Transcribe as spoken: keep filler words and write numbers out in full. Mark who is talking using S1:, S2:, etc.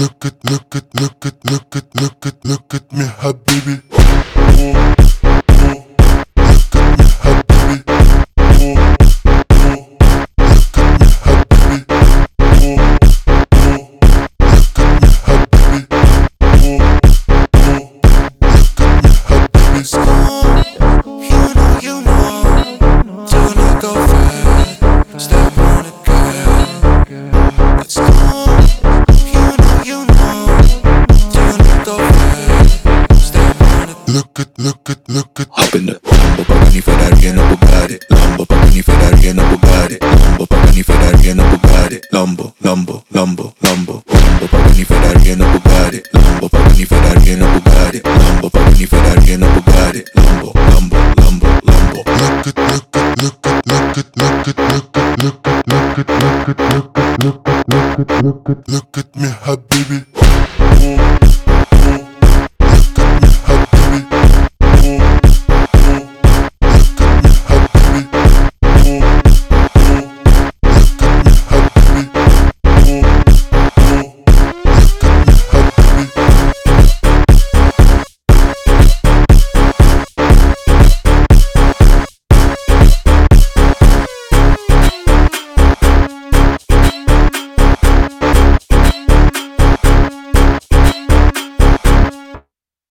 S1: look at, look at, look at, look at, look at, look at me حبيبي. Look at, look at, look at.
S2: Hop in the Lambo, pagani Ferrari and a Bugatti. Lambo, pagani Ferrari and a Bugatti. Lambo, pagani Ferrari and a Bugatti. Lambo, Lambo, Lambo, Lambo. Lambo, pagani Ferrari and a Bugatti. Lambo, pagani Ferrari and a Bugatti. Lambo, pagani Ferrari and a Bugatti. Lambo, Lambo, Lambo, Lambo.
S1: Look at, look at, look at, look at, look at, look at, look at, look at, look at, look at, look at, look at, look at, look at me حبيبي.